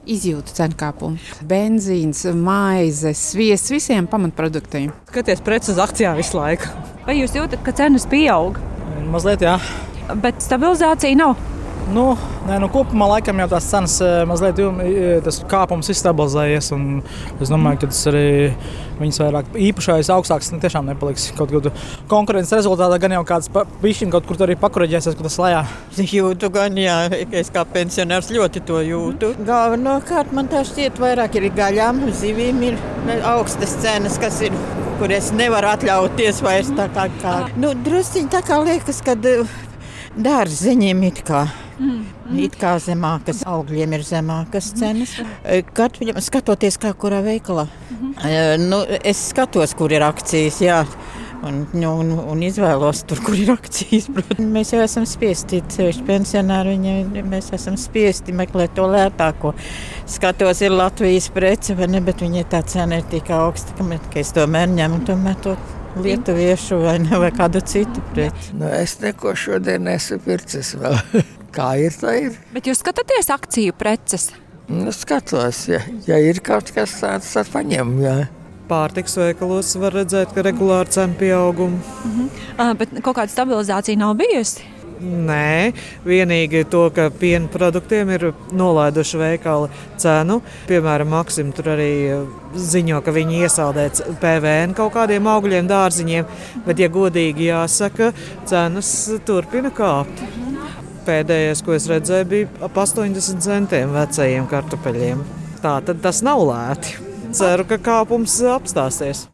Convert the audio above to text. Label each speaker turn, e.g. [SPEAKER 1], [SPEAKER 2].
[SPEAKER 1] izjūtu cenu kāpumu. Benzīns, maize, sviests, visiem pamatproduktiem.
[SPEAKER 2] Skaties preces uz akcijā visu laiku.
[SPEAKER 3] Vai jūs jūtat, ka cenas pieaug?
[SPEAKER 4] Mazliet, jā.
[SPEAKER 3] Bet stabilizācija nav.
[SPEAKER 4] Kopumā laikam jau tās cenas mazliet, tas kāpums ir stabilizējies. Es domāju, ka tas arī viņas vairāk īpašais augstāks tiešām nepaliks. Kaut konkurences rezultātā gan jau kāds bišķiņ kaut kur arī pakoreģēsies, ka tas lejā.
[SPEAKER 5] Jūtu gan, jā, es kā pensionārs ļoti to jūtu. Galvenokārt man tā šķiet vairāk ir gaļām, zivīm ir augstas cenas, kas ir, kur es nevaru atļauties vairs tā kā. Drusciņ tā kā liekas, kad dārziņiem it kā zemākas, augļiem ir zemākas cenas. Skatoties kā kurā veikalā. Es skatos, kur ir akcijas, jā. Un izvēlos tur, kur ir akcijas. Mēs jau esam spiesti, sevišķi pensionāri, mēs esam spiesti meklēt to lētāko. Skatos, ir Latvijas prece, vai ne, bet viņai tā cena ir tik augsta, ka es tomēr ņemu to lietuviešu vai kādu citu preci.
[SPEAKER 6] Es neko šodien neesmu pircis vēl. Kā ir, tā ir.
[SPEAKER 3] Bet jūs skatāties akciju preces?
[SPEAKER 6] Skatos, ja ir kaut kas tāds, tad paņem, jā.
[SPEAKER 2] Pārtiks veikalos var redzēt, ka regulāri cenu pieaugumi.
[SPEAKER 3] Bet kaut kāda stabilizācija nav bijusi?
[SPEAKER 2] Nē, vienīgi to, ka piena produktiem ir nolaiduši veikali cenu. Piemēram, Maksim tur arī ziņo, ka viņi iesaldēs PVN kaut kādiem augļiem, dārziņiem, bet, ja godīgi jāsaka, cenas turpina kāpt. Pēdējais, ko es redzēju, bija ap 80 centiem vecajiem kartupeļiem. Tā tad tas nav lēti. Ceru, ka kāpums apstāsies.